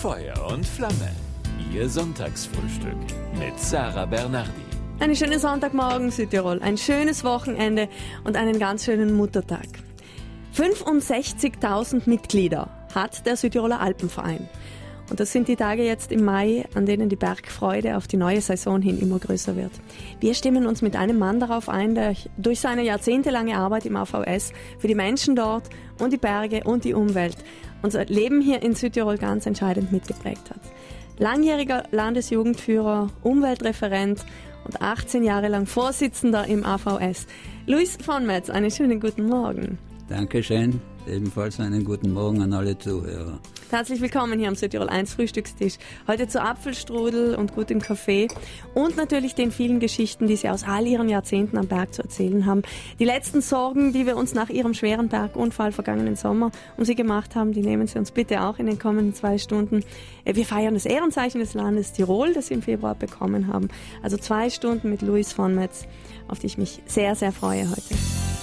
Feuer und Flamme. Ihr Sonntagsfrühstück mit Sarah Bernardi. Einen schönen Sonntagmorgen Südtirol, ein schönes Wochenende und einen ganz schönen Muttertag. 65.000 Mitglieder hat der Südtiroler Alpenverein. Und das sind die Tage jetzt im Mai, an denen die Bergfreude auf die neue Saison hin immer größer wird. Wir stimmen uns mit einem Mann darauf ein, der durch seine jahrzehntelange Arbeit im AVS für die Menschen dort und die Berge und die Umwelt unser Leben hier in Südtirol ganz entscheidend mitgeprägt hat. Langjähriger Landesjugendführer, Umweltreferent und 18 Jahre lang Vorsitzender im AVS. Luis von Metz, einen schönen guten Morgen. Dankeschön. Ebenfalls einen guten Morgen an alle Zuhörer. Herzlich willkommen hier am Südtirol 1 Frühstückstisch. Heute zu Apfelstrudel und gutem Kaffee und natürlich den vielen Geschichten, die Sie aus all Ihren Jahrzehnten am Berg zu erzählen haben. Die letzten Sorgen, die wir uns nach Ihrem schweren Bergunfall vergangenen Sommer um Sie gemacht haben, die nehmen Sie uns bitte auch in den kommenden 2 Stunden. Wir feiern das Ehrenzeichen des Landes Tirol, das Sie im Februar bekommen haben. Also 2 Stunden mit Luis von Metz, auf die ich mich sehr, sehr freue heute.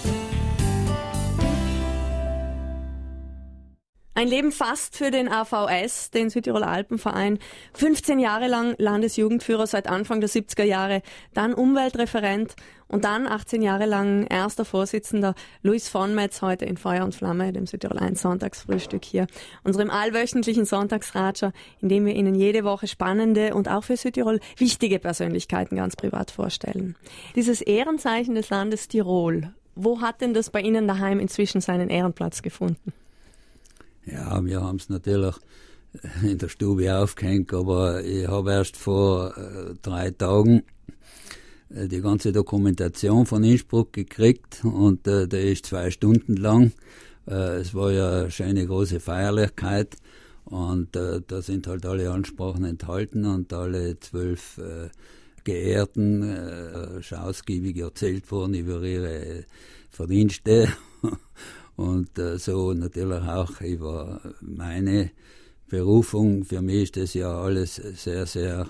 Ein Leben fast für den AVS, den Südtiroler Alpenverein. 15 Jahre lang Landesjugendführer seit Anfang der 70er Jahre, dann Umweltreferent und dann 18 Jahre lang erster Vorsitzender Luis von Metz, heute in Feuer und Flamme, dem Südtirol 1 Sonntagsfrühstück hier, unserem allwöchentlichen Sonntagsratscher, in dem wir Ihnen jede Woche spannende und auch für Südtirol wichtige Persönlichkeiten ganz privat vorstellen. Dieses Ehrenzeichen des Landes Tirol, wo hat denn das bei Ihnen daheim inzwischen seinen Ehrenplatz gefunden? Ja, wir haben es natürlich in der Stube aufgehängt, aber ich habe erst vor 3 Tagen die ganze Dokumentation von Innsbruck gekriegt und der ist 2 Stunden lang. Es war ja eine schöne große Feierlichkeit und da sind halt alle Ansprachen enthalten und alle 12 Geehrten ausgiebig erzählt worden über ihre Verdienste. Und so natürlich auch über meine Berufung. Für mich ist das ja alles sehr, sehr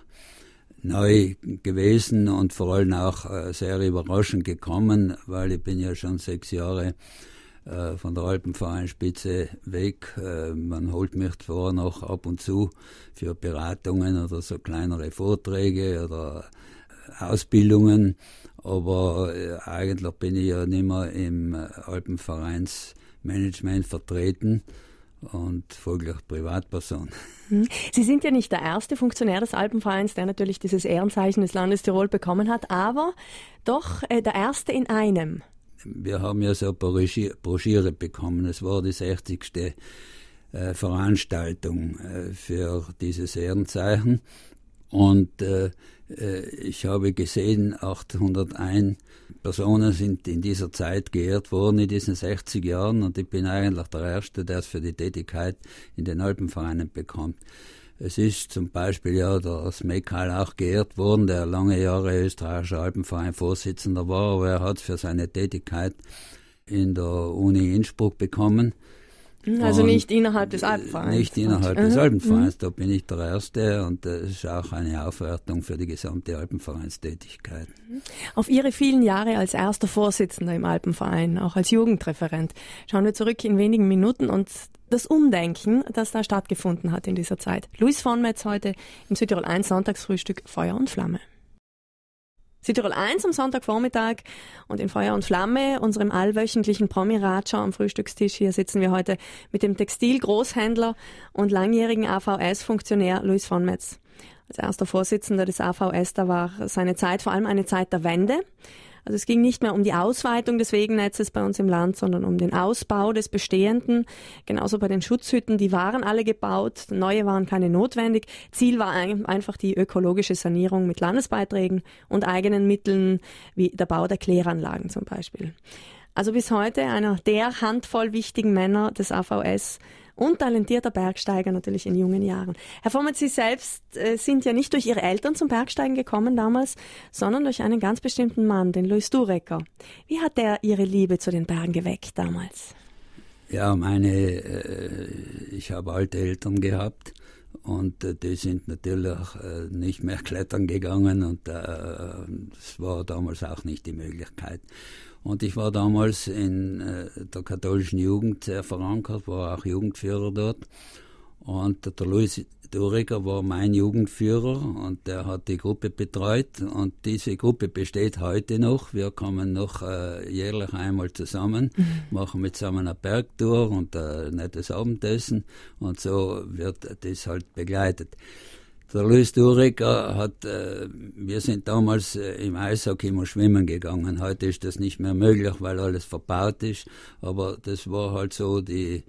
neu gewesen und vor allem auch sehr überraschend gekommen, weil ich bin ja schon 6 Jahre von der Alpenvereinsspitze weg. Man holt mich zwar noch ab und zu für Beratungen oder so kleinere Vorträge oder Ausbildungen, aber eigentlich bin ich ja nicht mehr im Alpenvereinsmanagement vertreten und folglich Privatperson. Sie sind ja nicht der erste Funktionär des Alpenvereins, der natürlich dieses Ehrenzeichen des Landes Tirol bekommen hat, aber doch der erste in einem. Wir haben ja so eine Broschüre bekommen. Es war die 60. Veranstaltung für dieses Ehrenzeichen. Und ich habe gesehen, 801 Personen sind in dieser Zeit geehrt worden, in diesen 60 Jahren. Und ich bin eigentlich der Erste, der es für die Tätigkeit in den Alpenvereinen bekommt. Es ist zum Beispiel ja der Smekal auch geehrt worden, der lange Jahre österreichischer Alpenverein-Vorsitzender war, aber er hat es für seine Tätigkeit in der Uni Innsbruck bekommen. Also nicht innerhalb des Alpenvereins? Nicht innerhalb des Alpenvereins, da bin ich der Erste und das ist auch eine Aufwertung für die gesamte Alpenvereinstätigkeit. Auf Ihre vielen Jahre als erster Vorsitzender im Alpenverein, auch als Jugendreferent, schauen wir zurück in wenigen Minuten und das Umdenken, das da stattgefunden hat in dieser Zeit. Luis von Metz heute im Südtirol 1 Sonntagsfrühstück Feuer und Flamme. Südtirol 1 am Sonntagvormittag und in Feuer und Flamme, unserem allwöchentlichen Promi-Ratscher am Frühstückstisch. Hier sitzen wir heute mit dem Textilgroßhändler und langjährigen AVS-Funktionär Luis von Metz. Als erster Vorsitzender des AVS, da war seine Zeit vor allem eine Zeit der Wende. Also es ging nicht mehr um die Ausweitung des Wegennetzes bei uns im Land, sondern um den Ausbau des Bestehenden. Genauso bei den Schutzhütten, die waren alle gebaut, neue waren keine notwendig. Ziel war einfach die ökologische Sanierung mit Landesbeiträgen und eigenen Mitteln, wie der Bau der Kläranlagen zum Beispiel. Also bis heute einer der Handvoll wichtigen Männer des AVS und talentierter Bergsteiger natürlich in jungen Jahren. Herr von Metz, Sie selbst sind ja nicht durch Ihre Eltern zum Bergsteigen gekommen damals, sondern durch einen ganz bestimmten Mann, den Louis Durecker. Wie hat der Ihre Liebe zu den Bergen geweckt damals? Ja, ich habe alte Eltern gehabt und die sind natürlich nicht mehr klettern gegangen und das war damals auch nicht die Möglichkeit. Und ich war damals in der katholischen Jugend sehr verankert, war auch Jugendführer dort. Und der Luis Duriger war mein Jugendführer und der hat die Gruppe betreut und diese Gruppe besteht heute noch. Wir kommen noch jährlich einmal zusammen, machen mit zusammen eine Bergtour und ein nettes Abendessen und so wird das halt begleitet. Der Luis Duriger hat, wir sind damals im Eishockey immer schwimmen gegangen. Heute ist das nicht mehr möglich, weil alles verbaut ist, aber das war halt so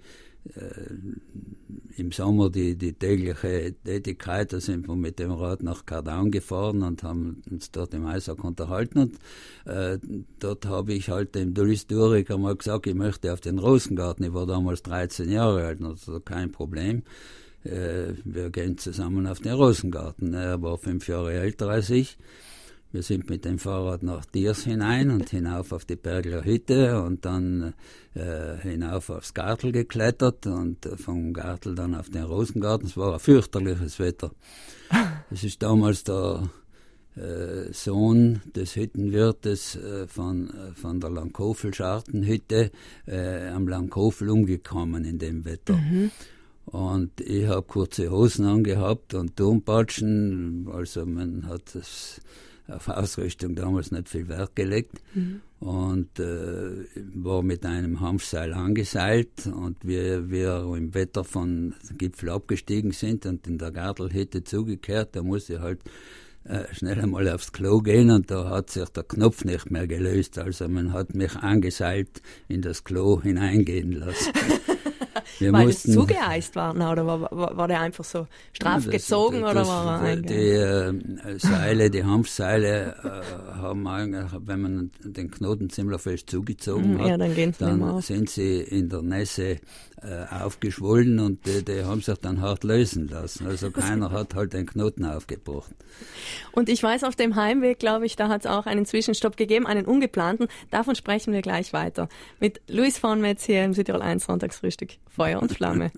im Sommer die tägliche Tätigkeit. Da sind wir mit dem Rad nach Kardaun gefahren und haben uns dort im Eishockey unterhalten. Und dort habe ich halt dem Luis Duriger mal gesagt, ich möchte auf den Rosengarten. Ich war damals 13 Jahre alt, also kein Problem. Wir gehen zusammen auf den Rosengarten. Er war 5 Jahre älter als ich. Wir sind mit dem Fahrrad nach Diers hinein und hinauf auf die Bergler Hütte und dann hinauf aufs Gartel geklettert und vom Gartel dann auf den Rosengarten. Es war ein fürchterliches Wetter. Es ist damals der Sohn des Hüttenwirtes von der Langkofel-Schartenhütte am Langkofel umgekommen in dem Wetter. Und ich habe kurze Hosen angehabt und Turmpatschen, also man hat auf Ausrüstung damals nicht viel Wert gelegt und war mit einem Hanfseil angeseilt und wir im Wetter von Gipfel abgestiegen sind und in der Gartelhütte zugekehrt, da musste ich halt schnell einmal aufs Klo gehen und da hat sich der Knopf nicht mehr gelöst, also man hat mich angeseilt in das Klo hineingehen lassen. Weil es zugeeist war, oder war der einfach so straff gezogen oder war er die Seile, die Hanfseile haben eigentlich, wenn man den Knoten ziemlich fest zugezogen hat, dann sind sie in der Nässe aufgeschwollen und die haben sich dann hart lösen lassen. Also keiner hat halt den Knoten aufgebrochen. Und ich weiß, auf dem Heimweg, glaube ich, da hat es auch einen Zwischenstopp gegeben, einen ungeplanten. Davon sprechen wir gleich weiter. Mit Luis von Metz hier im Südtirol 1 Sonntagsfrühstück. Feuer und Flamme.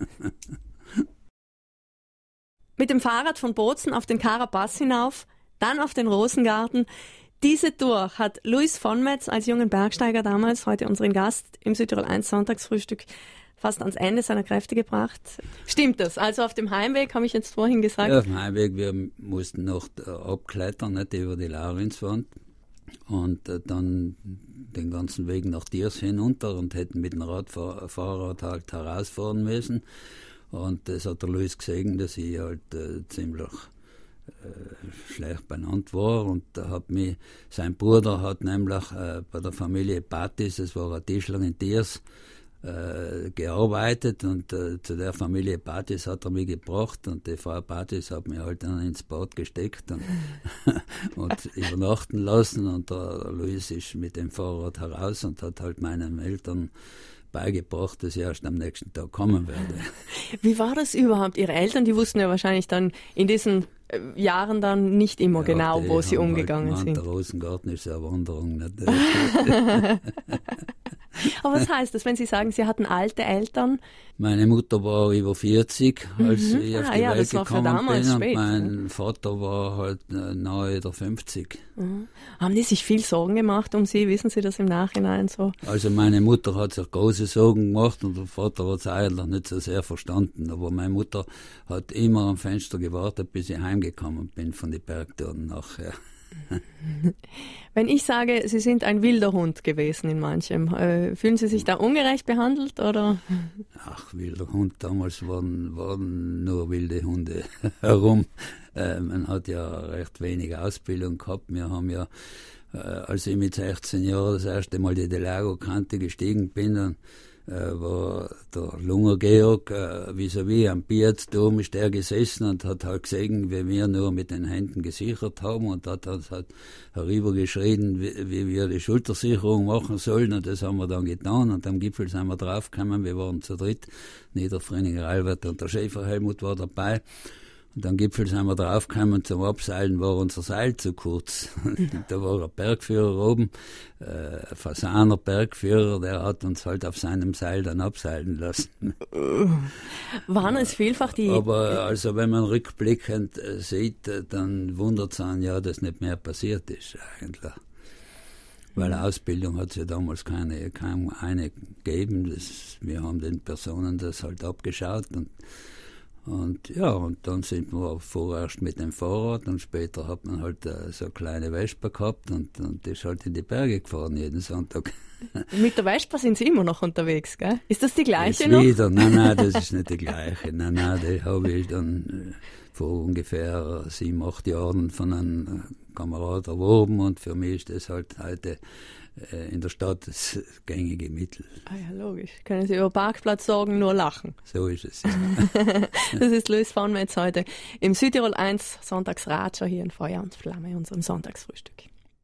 Mit dem Fahrrad von Bozen auf den Karapass hinauf, dann auf den Rosengarten. Diese Tour hat Luis von Metz als jungen Bergsteiger damals, heute unseren Gast im Südtirol 1 Sonntagsfrühstück, fast ans Ende seiner Kräfte gebracht. Stimmt das? Also auf dem Heimweg, habe ich jetzt vorhin gesagt? Ja, auf dem Heimweg, wir mussten noch abklettern, nicht über die Laurinswand und dann den ganzen Weg nach Diers hinunter und hätten mit dem Fahrrad halt herausfahren müssen. Und das hat der Luis gesehen, dass ich halt ziemlich schlecht benannt war. Und da hat mich, sein Bruder hat nämlich bei der Familie Batis, das war ein Tischler in Diers, gearbeitet und zu der Familie Batis hat er mich gebracht und die Frau Batis hat mich halt dann ins Bad gesteckt und übernachten lassen und der Luis ist mit dem Fahrrad heraus und hat halt meinen Eltern beigebracht, dass ich erst am nächsten Tag kommen werde. Wie war das überhaupt? Ihre Eltern, die wussten ja wahrscheinlich dann in diesen Jahren dann nicht immer genau, wo sie umgegangen sind. Der Rosengarten ist eine Wanderung. Nicht? Aber was heißt das, wenn Sie sagen, Sie hatten alte Eltern? Meine Mutter war über 40, als ich auf die Welt gekommen bin, und spät, mein Vater war halt nahe der 50. Haben die sich viel Sorgen gemacht um Sie? Wissen Sie das im Nachhinein so? Also meine Mutter hat sich große Sorgen gemacht und der Vater hat es eigentlich nicht so sehr verstanden. Aber meine Mutter hat immer am Fenster gewartet, bis ich heimgekommen bin von den Bergtouren nachher. Wenn ich sage, Sie sind ein wilder Hund gewesen in manchem, fühlen Sie sich da ungerecht behandelt, oder? Ach, wilder Hund, damals waren nur wilde Hunde herum. Man hat ja recht wenig Ausbildung gehabt. Wir haben ja, als ich mit 16 Jahren das erste Mal die Delago-Kante gestiegen bin, dann war der Lunger Georg vis-à-vis am Piatzturm ist der gesessen und hat halt gesehen, wie wir nur mit den Händen gesichert haben und hat halt herübergeschrien, wie wir die Schultersicherung machen sollen und das haben wir dann getan und am Gipfel sind wir draufgekommen, wir waren zu dritt, Niederfröninger Albert und der Schäfer Helmut war dabei. Und am Gipfel sind wir draufgekommen, zum Abseilen war unser Seil zu kurz. Da war ein Bergführer oben, ein Fasaner Bergführer, der hat uns halt auf seinem Seil dann abseilen lassen. Waren es vielfach die... Aber also wenn man rückblickend sieht, dann wundert es einen ja, dass nicht mehr passiert ist eigentlich. Weil Ausbildung hat es ja damals kaum eine gegeben. Wir haben den Personen das halt abgeschaut Und ja, und dann sind wir vorerst mit dem Fahrrad und später hat man halt so eine kleine Vespa gehabt und ist halt in die Berge gefahren jeden Sonntag. Mit der Vespa sind Sie immer noch unterwegs, gell? Ist das die gleiche noch? Wieder? Nein, das ist nicht die gleiche. Nein, die habe ich dann vor ungefähr 7, 8 Jahren von einem Kamerad erworben und für mich ist das halt heute in der Stadt das gängige Mittel. Ah ja, logisch. Können Sie über Parkplatz sorgen, nur lachen. So ist es, ja. Das ist Luis von Metz heute im Südtirol 1 Sonntagsratscher hier in Feuer und Flamme, unserem Sonntagsfrühstück.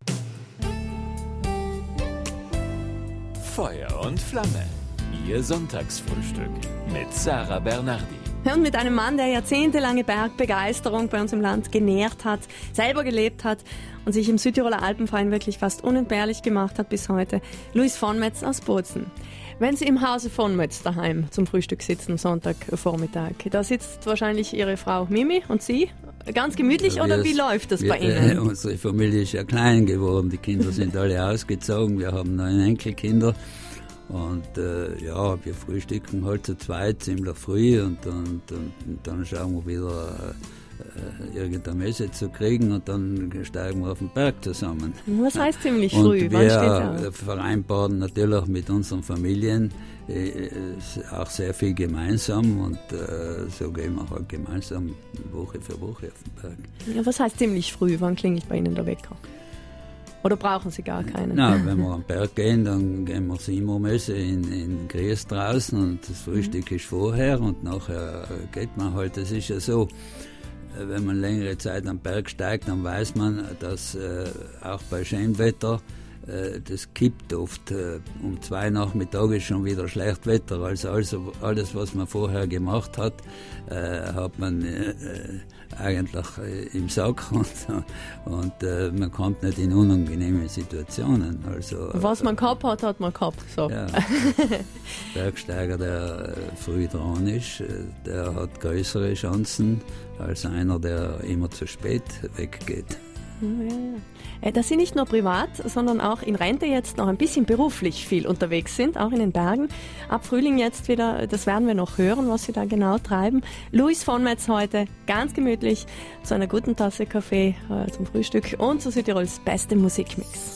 Feuer und Flamme, Ihr Sonntagsfrühstück mit Sarah Bernardi. Und mit einem Mann, der jahrzehntelange Bergbegeisterung bei uns im Land genährt hat, selber gelebt hat und sich im Südtiroler Alpenverein wirklich fast unentbehrlich gemacht hat bis heute, Luis von Metz aus Bozen. Wenn Sie im Hause von Metz daheim zum Frühstück sitzen am Sonntagvormittag, da sitzt wahrscheinlich Ihre Frau Mimi und Sie ganz gemütlich, Ja, oder wie läuft das bei Ihnen? Unsere Familie ist ja klein geworden, die Kinder sind alle ausgezogen, wir haben 9 Enkelkinder. Und ja, wir frühstücken halt zu zweit ziemlich früh und dann schauen wir wieder irgendeine Messe zu kriegen und dann steigen wir auf den Berg zusammen. Was heißt ziemlich früh? Und Wann steht wir vereinbaren natürlich mit unseren Familien auch sehr viel gemeinsam und so gehen wir halt gemeinsam Woche für Woche auf den Berg. Ja, was heißt ziemlich früh? Wann klingelt bei Ihnen der Wecker? Oder brauchen Sie gar keinen? Nein, wenn wir am Berg gehen, dann gehen wir 7 Uhr Messe in Gries draußen und das Frühstück ist vorher und nachher geht man halt. Das ist ja so, wenn man längere Zeit am Berg steigt, dann weiß man, dass auch bei Scheinwetter das kippt oft. Um 2 Nachmittag ist schon wieder schlecht Wetter. Also alles, was man vorher gemacht hat, hat man eigentlich im Sack und man kommt nicht in unangenehme Situationen. Also, was man gehabt hat, hat man gehabt. So. Ja. Bergsteiger, der früh dran ist, der hat größere Chancen als einer, der immer zu spät weggeht. Ja. Dass Sie nicht nur privat, sondern auch in Rente jetzt noch ein bisschen beruflich viel unterwegs sind, auch in den Bergen. Ab Frühling jetzt wieder, das werden wir noch hören, was Sie da genau treiben. Luis von Metz heute, ganz gemütlich, zu einer guten Tasse Kaffee zum Frühstück und zu Südtirols bestem Musikmix.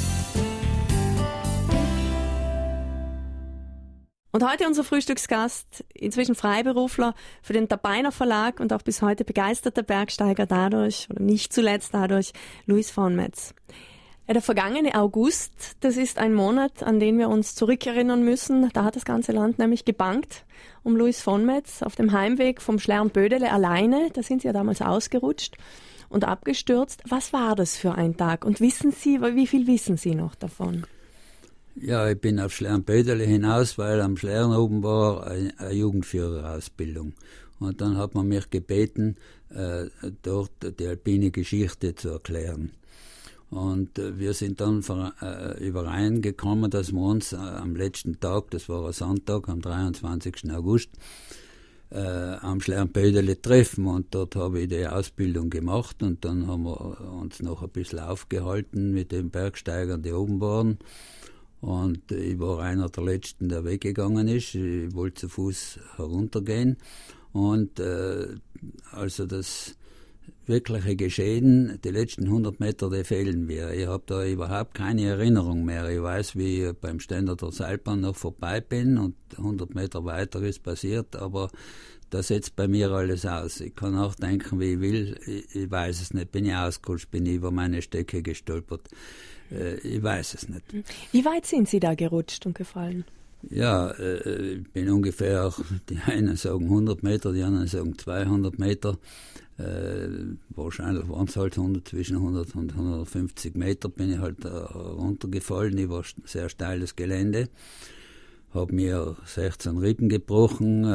Und heute unser Frühstücksgast, inzwischen Freiberufler für den Tabainer Verlag und auch bis heute begeisterter Bergsteiger dadurch, oder nicht zuletzt dadurch, Luis von Metz. Der vergangene August, das ist ein Monat, an den wir uns zurückerinnern müssen. Da hat das ganze Land nämlich gebangt um Luis von Metz auf dem Heimweg vom Schlern-Bödele alleine. Da sind Sie ja damals ausgerutscht und abgestürzt. Was war das für ein Tag? Und wissen Sie, wie viel wissen Sie noch davon? Ja, ich bin auf Schlern-Bödele hinaus, weil am Schlern oben war eine Jugendführerausbildung. Und dann hat man mich gebeten, dort die alpine Geschichte zu erklären. Und wir sind dann übereingekommen, dass wir uns am letzten Tag, das war ein Sonntag, am 23. August, am Schlern-Bödele treffen. Und dort habe ich die Ausbildung gemacht und dann haben wir uns noch ein bisschen aufgehalten mit den Bergsteigern, die oben waren. Und ich war einer der Letzten, der weggegangen ist. Ich wollte zu Fuß heruntergehen. Und also das wirkliche Geschehen, die letzten 100 Meter, die fehlen mir. Ich habe da überhaupt keine Erinnerung mehr. Ich weiß, wie ich beim Ständer der Seilbahn noch vorbei bin und 100 Meter weiter ist passiert, aber das setzt bei mir alles aus. Ich kann auch denken, wie ich will. Ich weiß es nicht. Bin ich ausgerutscht, bin ich über meine Stecke gestolpert. Ich weiß es nicht. Wie weit sind Sie da gerutscht und gefallen? Ja, ich bin ungefähr, die einen sagen 100 Meter, die anderen sagen 200 Meter. Wahrscheinlich waren es halt zwischen 100 und 150 Meter bin ich halt runtergefallen. Ich war sehr steiles Gelände. Habe mir 16 Rippen gebrochen,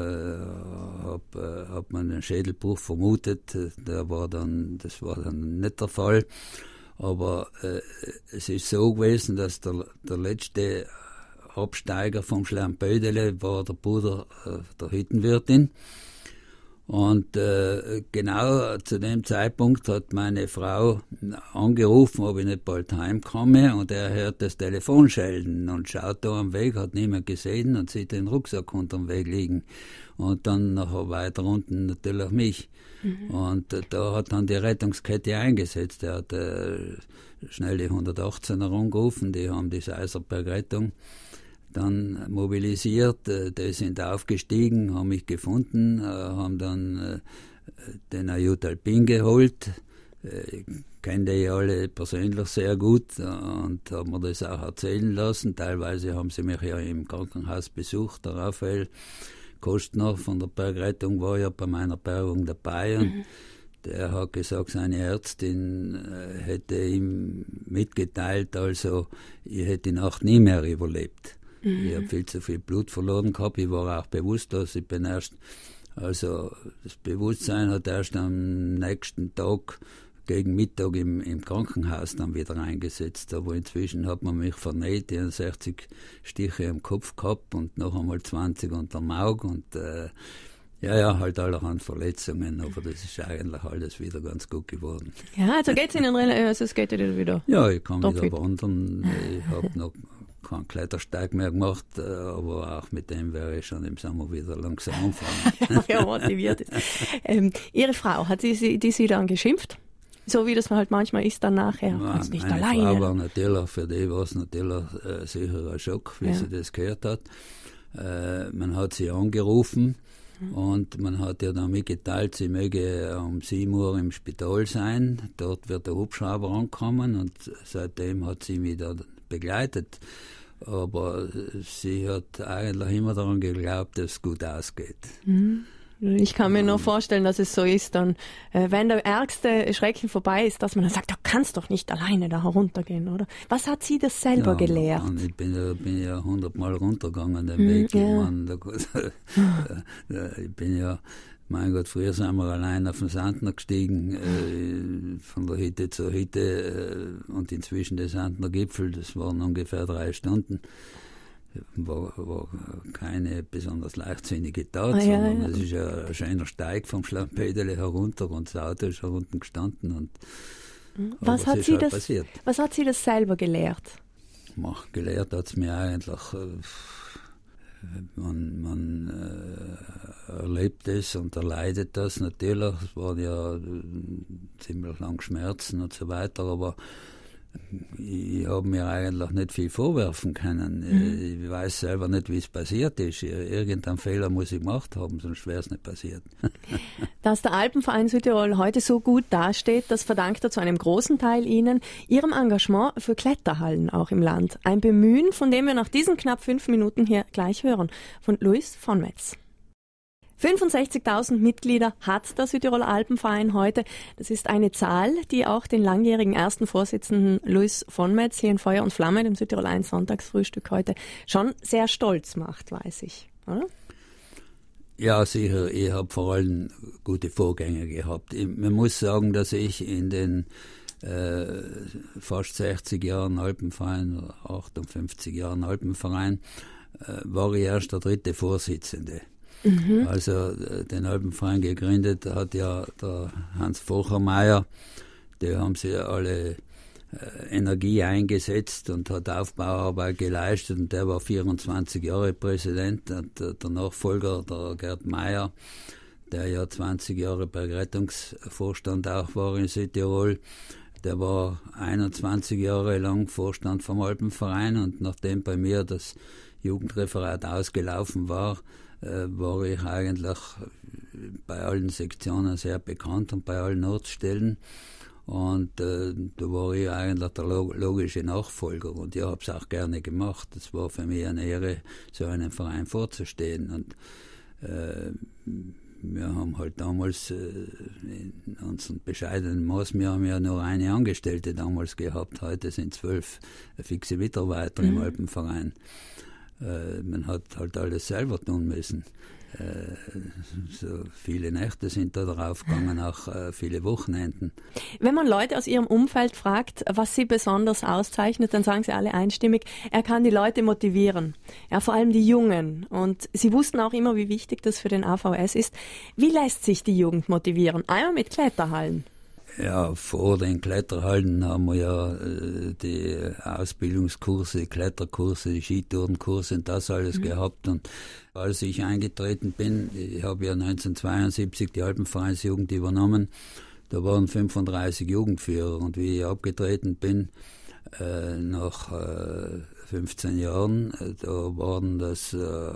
hab man einen Schädelbruch vermutet. Das war dann nicht der Fall. Aber es ist so gewesen, dass der letzte Absteiger vom Schlern-Bödele war der Bruder der Hüttenwirtin. Und genau zu dem Zeitpunkt hat meine Frau angerufen, ob ich nicht bald heimkomme, und er hört das Telefon schelten und schaut da am Weg, hat niemand gesehen und sieht den Rucksack unterm Weg liegen. Und dann nachher weiter unten natürlich mich. Und da hat dann die Rettungskette eingesetzt. Er hat schnell die 118er angerufen, die haben die Seiserberg-Rettung dann mobilisiert, die sind aufgestiegen, haben mich gefunden, haben dann den Ayut Alpin geholt. Ich kenne die alle persönlich sehr gut und haben mir das auch erzählen lassen. Teilweise haben sie mich ja im Krankenhaus besucht. Der Raphael Kostner von der Bergrettung war ja bei meiner Bergung dabei und der hat gesagt, seine Ärztin hätte ihm mitgeteilt, also ich hätte die Nacht nie mehr überlebt. Ich habe viel zu viel Blut verloren gehabt, ich war auch bewusstlos, ich bin erst, also das Bewusstsein hat erst am nächsten Tag gegen Mittag im Krankenhaus dann wieder eingesetzt, aber inzwischen hat man mich vernäht, 60 Stiche am Kopf gehabt und noch einmal 20 unterm Auge und halt allerhand Verletzungen, aber das ist eigentlich alles wieder ganz gut geworden. Ja, also geht es Ihnen es geht Ihnen wieder? Ja, ich kann wieder wandern, ich habe noch keinen Klettersteig mehr gemacht, aber auch mit dem wäre ich schon im Sommer wieder langsam anfangen. Ja, motiviert ist. Ihre Frau, hat sie dann geschimpft? So wie das halt manchmal ist dann nachher. Nein, nicht meine alleine. Frau war natürlich, für die war es natürlich sicher ein Schock, wie sie das gehört hat. Man hat sie angerufen und man hat ihr dann mitgeteilt, sie möge um 7 Uhr im Spital sein. Dort wird der Hubschrauber ankommen und seitdem hat sie mich da begleitet. Aber sie hat eigentlich immer daran geglaubt, dass es gut ausgeht. Ich kann mir nur vorstellen, dass es so ist, dann, wenn der ärgste Schrecken vorbei ist, dass man dann sagt, du kannst doch nicht alleine da heruntergehen, oder? Was hat sie das selber gelehrt? Ich bin ja 100-mal runtergegangen den Weg. Ja. Ich bin ja, mein Gott, früher sind wir allein auf den Sandner gestiegen, von der Hütte zur Hütte und inzwischen der Sandner Gipfel, das waren ungefähr 3 Stunden. War keine besonders leichtsinnige Tat, sondern es ist ja ein schöner Steig vom Schlammpedele herunter und das Auto ist herunten gestanden. Und was hat sie das selber gelehrt? Gelehrt hat es mir eigentlich, man erlebt es und erleidet das natürlich. Es waren ja ziemlich lang Schmerzen und so weiter, aber ich habe mir eigentlich nicht viel vorwerfen können. Ich weiß selber nicht, wie es passiert ist. Irgendeinen Fehler muss ich gemacht haben, sonst wäre es nicht passiert. Dass der Alpenverein Südtirol heute so gut dasteht, das verdankt er zu einem großen Teil Ihnen, Ihrem Engagement für Kletterhallen auch im Land. Ein Bemühen, von dem wir nach diesen knapp 5 Minuten hier gleich hören, von Luis von Metz. 65.000 Mitglieder hat der Südtiroler Alpenverein heute. Das ist eine Zahl, die auch den langjährigen ersten Vorsitzenden Luis von Metz hier in Feuer und Flamme, dem Südtirol 1 Sonntagsfrühstück heute, schon sehr stolz macht, weiß ich, oder? Ja, sicher. Ich habe vor allem gute Vorgänger gehabt. Man muss sagen, dass ich in den fast 60 Jahren Alpenverein, oder 58 Jahren Alpenverein, war ich erst der 3. Vorsitzende. Also den Alpenverein gegründet hat ja der Hans Volchermeier, die haben sie alle Energie eingesetzt und hat Aufbauarbeit geleistet und der war 24 Jahre Präsident. Und der Nachfolger, der Gerd Meier, der ja 20 Jahre Bergrettungsvorstand auch war in Südtirol, der war 21 Jahre lang Vorstand vom Alpenverein und nachdem bei mir das Jugendreferat ausgelaufen war, war ich eigentlich bei allen Sektionen sehr bekannt und bei allen Ortsstellen. Und da war ich eigentlich der logische Nachfolger und ich habe es auch gerne gemacht. Es war für mich eine Ehre, so einen Verein vorzustehen. Und wir haben halt damals in unserem bescheidenen Maß, wir haben ja nur eine Angestellte damals gehabt, heute sind 12 fixe Mitarbeiter im Alpenverein. Man hat halt alles selber tun müssen. So viele Nächte sind da drauf gegangen, auch viele Wochenenden. Wenn man Leute aus ihrem Umfeld fragt, was sie besonders auszeichnet, dann sagen sie alle einstimmig, er kann die Leute motivieren. Ja, vor allem die Jungen. Und sie wussten auch immer, wie wichtig das für den AVS ist. Wie lässt sich die Jugend motivieren? Einmal mit Kletterhallen. Ja, vor den Kletterhallen haben wir ja die Ausbildungskurse, Kletterkurse, die Skitourenkurse und das alles gehabt. Und als ich eingetreten bin, ich habe ja 1972 die Alpenvereinsjugend übernommen, da waren 35 Jugendführer. Und wie ich abgetreten bin, nach 15 Jahren, da waren das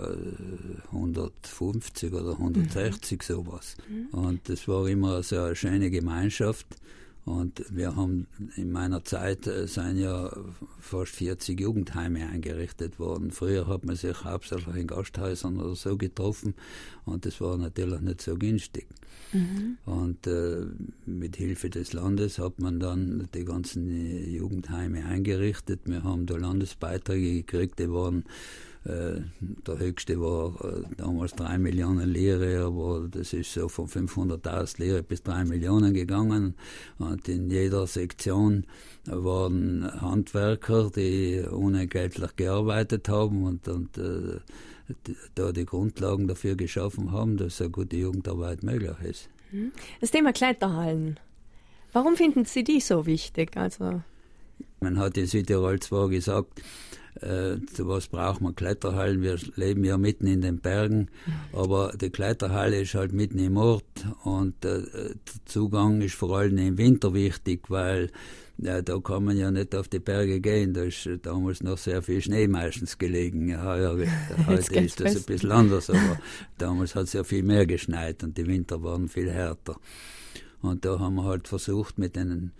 150 oder 160 sowas. Und das war immer so eine schöne Gemeinschaft. Und wir haben in meiner Zeit sind ja fast 40 Jugendheime eingerichtet worden. Früher hat man sich hauptsächlich in Gasthäusern oder so getroffen und das war natürlich nicht so günstig. Und mit Hilfe des Landes hat man dann die ganzen Jugendheime eingerichtet. Wir haben da Landesbeiträge gekriegt, die waren der höchste war damals 3 Millionen Lire, aber das ist so von 500.000 Lire bis 3 Millionen gegangen. Und in jeder Sektion waren Handwerker, die unentgeltlich gearbeitet haben und da die Grundlagen dafür geschaffen haben, dass eine gute Jugendarbeit möglich ist. Das Thema Kletterhallen. Warum finden Sie die so wichtig? Also man hat in Südtirol zwar gesagt, zu was braucht man Kletterhallen? Wir leben ja mitten in den Bergen, aber die Kletterhalle ist halt mitten im Ort und der Zugang ist vor allem im Winter wichtig, weil da kann man ja nicht auf die Berge gehen, da ist damals noch sehr viel Schnee meistens gelegen. Ja, heute ist das ein bisschen anders, aber damals hat es ja viel mehr geschneit und die Winter waren viel härter. Und da haben wir halt versucht, mit in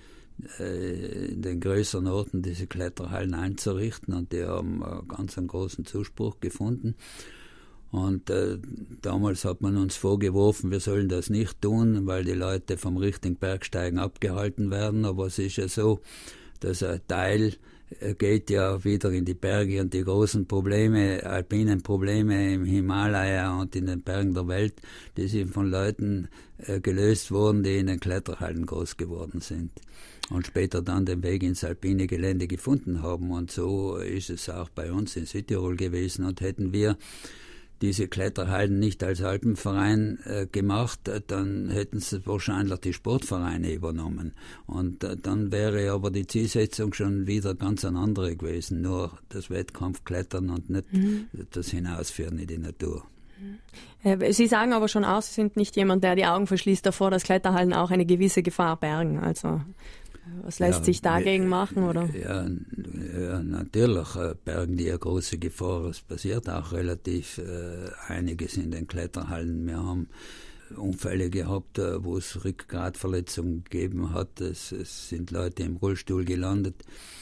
den größeren Orten diese Kletterhallen einzurichten und die haben ganz einen großen Zuspruch gefunden. Und damals hat man uns vorgeworfen, wir sollen das nicht tun, weil die Leute vom richtigen Bergsteigen abgehalten werden. Aber es ist ja so, dass ein Teil geht ja wieder in die Berge und die großen Probleme, alpinen Probleme im Himalaya und in den Bergen der Welt, die sind von Leuten gelöst worden, die in den Kletterhallen groß geworden sind und später dann den Weg ins alpine Gelände gefunden haben. Und so ist es auch bei uns in Südtirol gewesen. Und hätten wir diese Kletterhallen nicht als Alpenverein gemacht, dann hätten sie wahrscheinlich die Sportvereine übernommen. Und dann wäre aber die Zielsetzung schon wieder ganz eine andere gewesen. Nur das Wettkampfklettern und nicht das Hinausführen in die Natur. Sie sagen aber schon auch, Sie sind nicht jemand, der die Augen verschließt davor, dass Kletterhallen auch eine gewisse Gefahr bergen. Also was lässt sich dagegen machen, oder? Ja, natürlich bergen die eine große Gefahr. Es passiert auch relativ einiges in den Kletterhallen. Wir haben Unfälle gehabt, wo es Rückgratverletzungen gegeben hat. Es sind Leute im Rollstuhl gelandet.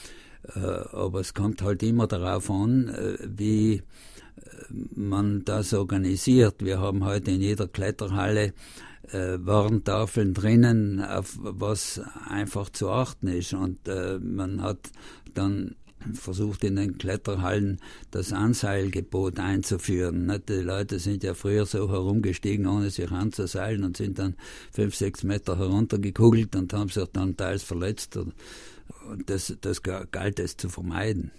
Aber es kommt halt immer darauf an, wie man das organisiert. Wir haben heute in jeder Kletterhalle Warntafeln drinnen, auf was einfach zu achten ist. Und man hat dann versucht in den Kletterhallen das Anseilgebot einzuführen. Nicht? Die Leute sind ja früher so herumgestiegen, ohne sich anzuseilen und sind dann 5-6 Meter heruntergekugelt und haben sich dann teils verletzt. Und das galt es zu vermeiden.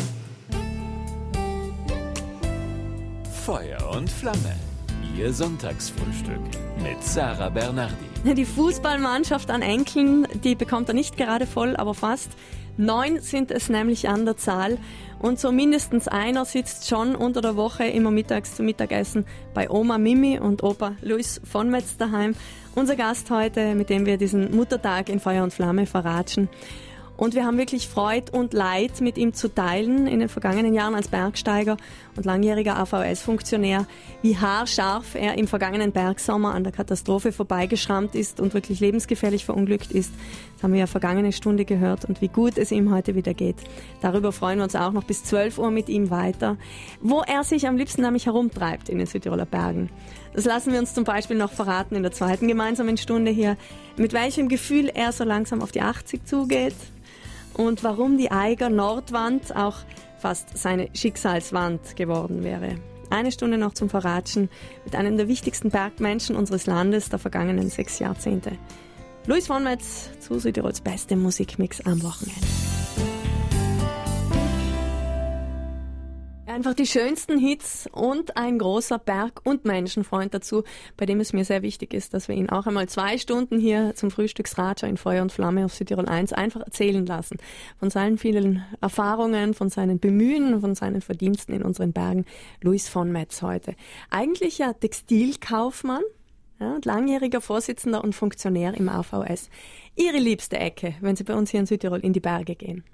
Feuer und Flamme. Ihr Sonntagsfrühstück mit Sarah Bernardi. Die Fußballmannschaft an Enkeln, die bekommt er nicht gerade voll, aber fast. 9 sind es nämlich an der Zahl. Und so mindestens einer sitzt schon unter der Woche immer mittags zum Mittagessen bei Oma Mimi und Opa Luis von Metz daheim. Unser Gast heute, mit dem wir diesen Muttertag in Feuer und Flamme verratschen. Und wir haben wirklich Freude und Leid mit ihm zu teilen in den vergangenen Jahren als Bergsteiger und langjähriger AVS-Funktionär, wie haarscharf er im vergangenen Bergsommer an der Katastrophe vorbeigeschrammt ist und wirklich lebensgefährlich verunglückt ist. Das haben wir ja vergangene Stunde gehört und wie gut es ihm heute wieder geht. Darüber freuen wir uns auch noch bis 12 Uhr mit ihm weiter, wo er sich am liebsten nämlich herumtreibt in den Südtiroler Bergen. Das lassen wir uns zum Beispiel noch verraten in der zweiten gemeinsamen Stunde hier, mit welchem Gefühl er so langsam auf die 80 zugeht. Und warum die Eiger Nordwand auch fast seine Schicksalswand geworden wäre. Eine Stunde noch zum Verratschen mit einem der wichtigsten Bergmenschen unseres Landes der vergangenen 6 Jahrzehnte. Luis von Metz zu Südtirols beste Musikmix am Wochenende. Einfach die schönsten Hits und ein großer Berg- und Menschenfreund dazu, bei dem es mir sehr wichtig ist, dass wir ihn auch einmal 2 Stunden hier zum Frühstücksratscher in Feuer und Flamme auf Südtirol 1 einfach erzählen lassen. Von seinen vielen Erfahrungen, von seinen Bemühen, von seinen Verdiensten in unseren Bergen. Luis von Metz heute. Eigentlich ja Textilkaufmann, ja, und langjähriger Vorsitzender und Funktionär im AVS. Ihre liebste Ecke, wenn Sie bei uns hier in Südtirol in die Berge gehen?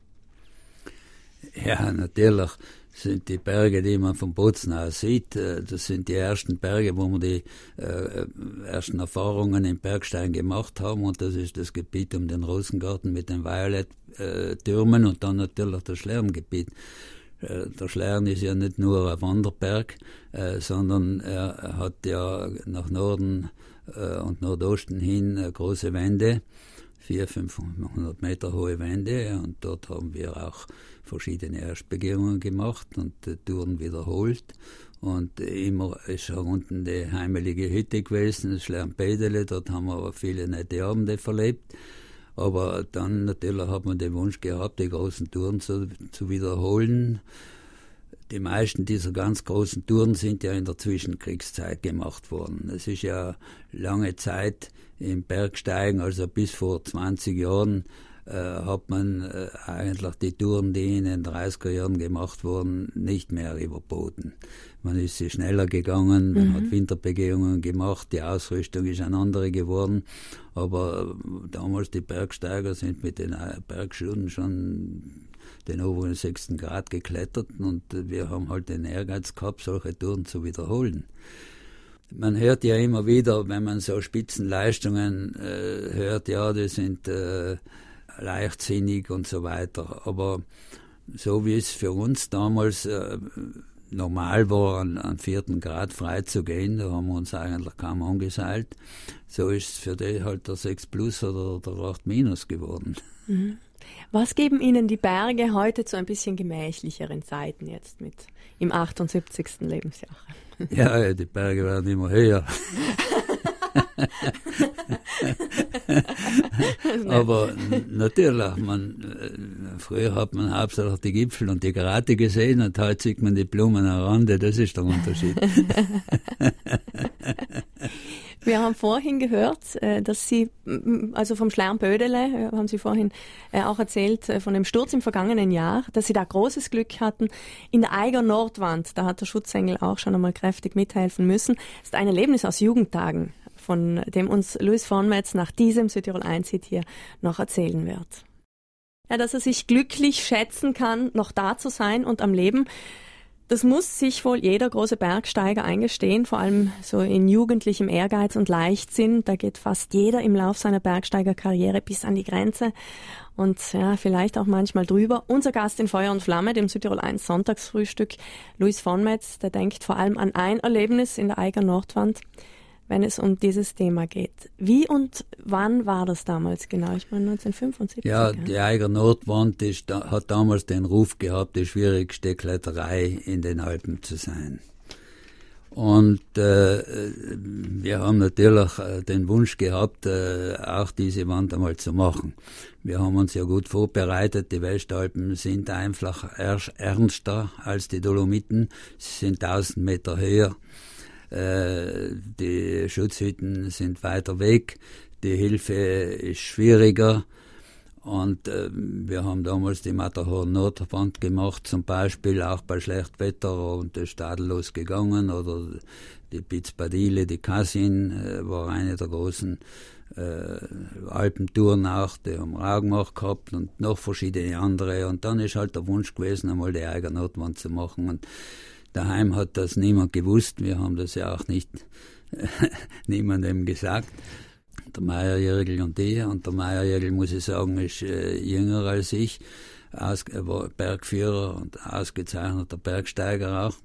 Ja, natürlich sind die Berge, die man von Bozen aus sieht, das sind die ersten Berge, wo wir die ersten Erfahrungen im Bergsteigen gemacht haben, und das ist das Gebiet um den Rosengarten mit den Violet-Türmen und dann natürlich das Schlerngebiet. Der Schlern ist ja nicht nur ein Wanderberg, sondern er hat ja nach Norden und Nordosten hin große Wände, 400-500 Meter hohe Wände, und dort haben wir auch verschiedene Erstbegehungen gemacht und Touren wiederholt. Und immer ist unten die heimelige Hütte gewesen, das Schlernpedele, dort haben wir aber viele nette Abende verlebt. Aber dann natürlich hat man den Wunsch gehabt, die großen Touren zu wiederholen. Die meisten dieser ganz großen Touren sind ja in der Zwischenkriegszeit gemacht worden. Es ist ja lange Zeit im Bergsteigen, also bis vor 20 Jahren, hat man eigentlich die Touren, die in den 30er Jahren gemacht wurden, nicht mehr überboten. Man ist sie schneller gegangen, man hat Winterbegehungen gemacht, die Ausrüstung ist eine andere geworden, aber damals die Bergsteiger sind mit den Bergschuhen schon den oberen 6. Grad geklettert, und wir haben halt den Ehrgeiz gehabt, solche Touren zu wiederholen. Man hört ja immer wieder, wenn man so Spitzenleistungen hört, ja, die sind leichtsinnig und so weiter. Aber so wie es für uns damals normal war, an 4. Grad frei zu gehen, da haben wir uns eigentlich kaum angeseilt, so ist es für die halt der 6 Plus oder der 8 Minus geworden. Mhm. Was geben Ihnen die Berge heute zu ein bisschen gemächlicheren Zeiten jetzt mit im 78. Lebensjahr? Ja, die Berge werden immer höher. Aber natürlich, früher hat man hauptsächlich die Gipfel und die Grate gesehen, und heute sieht man die Blumen am Rande, das ist der Unterschied. Wir haben vorhin gehört, dass Sie, also vom Schlernpödele, haben Sie vorhin auch erzählt, von dem Sturz im vergangenen Jahr, dass Sie da großes Glück hatten. In der Eiger Nordwand, da hat der Schutzengel auch schon einmal kräftig mithelfen müssen. Das ist ein Erlebnis aus Jugendtagen, von dem uns Luis von Metz nach diesem Südtirol 1-Hit hier noch erzählen wird. Ja, dass er sich glücklich schätzen kann, noch da zu sein und am Leben. Das muss sich wohl jeder große Bergsteiger eingestehen, vor allem so in jugendlichem Ehrgeiz und Leichtsinn. Da geht fast jeder im Lauf seiner Bergsteigerkarriere bis an die Grenze und ja, vielleicht auch manchmal drüber. Unser Gast in Feuer und Flamme, dem Südtirol 1 Sonntagsfrühstück, Luis von Metz, der denkt vor allem an ein Erlebnis in der Eiger Nordwand, wenn es um dieses Thema geht. Wie und wann war das damals genau? Ich meine 1975. Ja, die Eiger Nordwand hat damals den Ruf gehabt, die schwierigste Kletterei in den Alpen zu sein. Und wir haben natürlich den Wunsch gehabt, auch diese Wand einmal zu machen. Wir haben uns ja gut vorbereitet. Die Westalpen sind einfach ernster als die Dolomiten. Sie sind 1000 Meter höher. Die Schutzhütten sind weiter weg, die Hilfe ist schwieriger, und wir haben damals die Matterhorn-Nordwand gemacht, zum Beispiel auch bei Schlechtwetter, und das ist tadellos gegangen, oder die Piz-Padile, die Kassin war eine der großen Alpentouren auch, die haben wir auch gemacht gehabt, und noch verschiedene andere, und dann ist halt der Wunsch gewesen, einmal die Eiger Nordwand zu machen, und daheim hat das niemand gewusst, wir haben das ja auch nicht niemandem gesagt. Der Meierjägel und ich, und der Meierjägel, muss ich sagen, ist jünger als ich, er war Bergführer und ausgezeichneter Bergsteiger auch.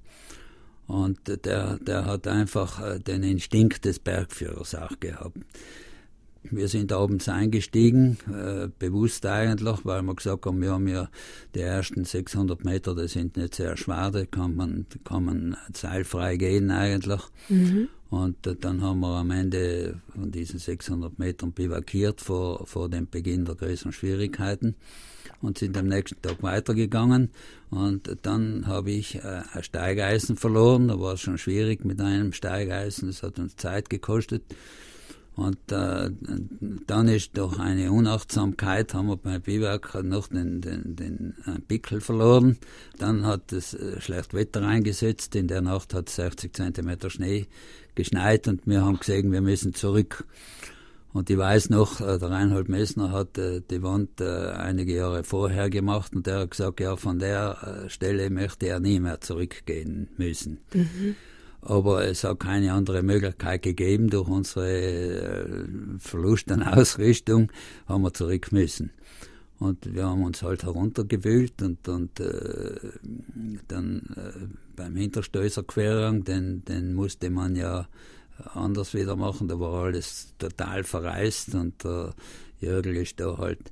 Und der hat einfach den Instinkt des Bergführers auch gehabt. wir sind abends eingestiegen, bewusst eigentlich, weil wir gesagt haben, wir haben ja die ersten 600 Meter, die sind nicht sehr schwer, da kann man seilfrei gehen eigentlich. Mhm. Und dann haben wir am Ende von diesen 600 Metern bivakiert vor dem Beginn der größeren Schwierigkeiten und sind am nächsten Tag weitergegangen. Und dann habe ich ein Steigeisen verloren, da war es schon schwierig mit einem Steigeisen, das hat uns Zeit gekostet. Und dann ist durch eine Unachtsamkeit, haben wir beim Biwak noch den Pickel verloren. Dann hat es schlecht Wetter eingesetzt. In der Nacht hat 60 Zentimeter Schnee geschneit und wir haben gesehen, wir müssen zurück. Und ich weiß noch, der Reinhold Messner hat die Wand einige Jahre vorher gemacht und der hat gesagt, ja, von der Stelle möchte er nie mehr zurückgehen müssen. Mhm. Aber es hat keine andere Möglichkeit gegeben. Durch unsere Verlust an Ausrüstung haben wir zurück müssen. Und wir haben uns halt heruntergewühlt und dann beim Hinterstößerquerung, den musste man ja anders wieder machen. Da war alles total verreist und der Jörgl ist da halt